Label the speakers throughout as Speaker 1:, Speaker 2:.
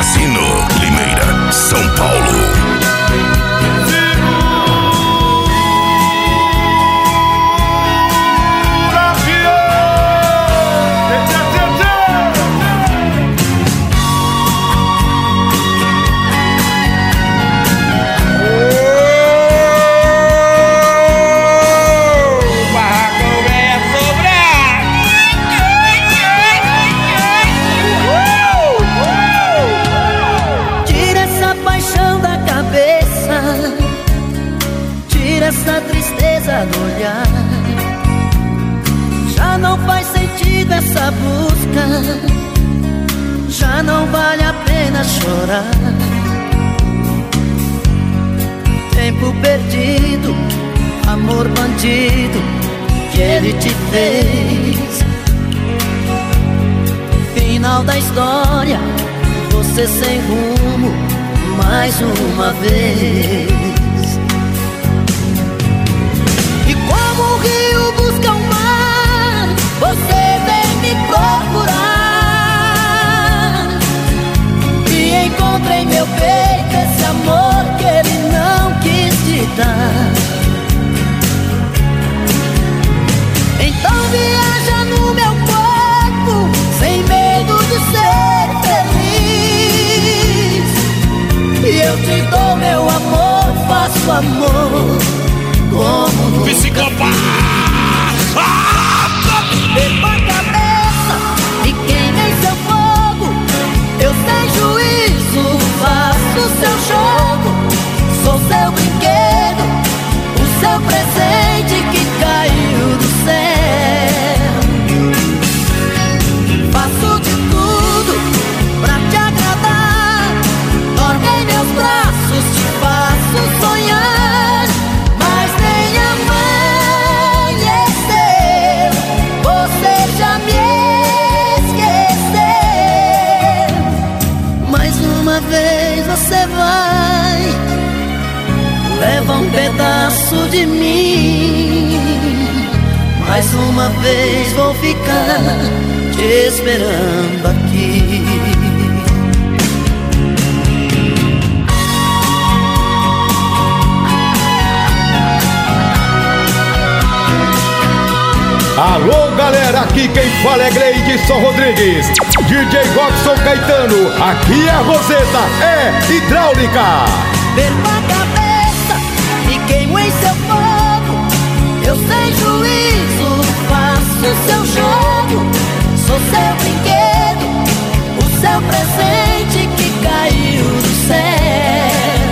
Speaker 1: Cassino, Limeira, São Paulo.
Speaker 2: Essa tristeza no olhar, já não faz sentido essa busca, já não vale a pena chorar. Tempo perdido, amor bandido que ele te fez. Final da história, você sem rumo mais uma vez. O rio busca o mar, você vem me procurar, e encontra em meu peito esse amor que ele não quis te dar. Então viaja no meu corpo, sem medo de ser feliz, e eu te dou meu amor, faço amor como
Speaker 1: psicopata!
Speaker 2: Beba a cabeça e queima em seu fogo, eu sem juízo faço seu jogo. Sou seu brinquedo, o seu presente que caiu do céu. Faço de tudo pra te agradar, dorme em meus braços, te faço sonhar. Você vai, leva um pedaço de mim. Mais uma vez vou ficar te esperando aqui.
Speaker 3: Alô galera, aqui quem fala é Gleidson Rodrigues, DJ Robson Caetano, aqui é a Roseta, é hidráulica.
Speaker 2: Perco a cabeça e queimo em seu fogo, eu sem juízo faço seu jogo. Sou seu brinquedo, o seu presente que caiu do céu.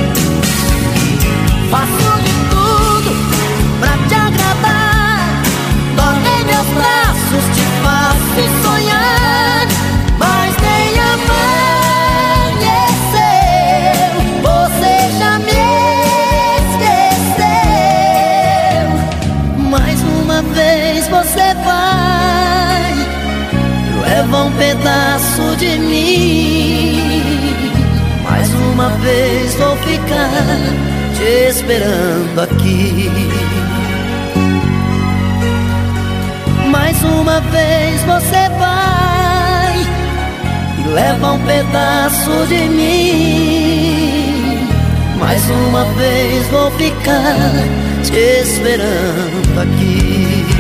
Speaker 2: Faço de tudo pra te agradar, dorme em meus braços, te faço sonhar. Mas nem amanheceu, você já me esqueceu. Mais uma vez você vai, leva um pedaço de mim. Mais uma vez vou ficar te esperando aqui. Mais uma vez você vai e leva um pedaço de mim. Mais uma vez vou ficar te esperando aqui.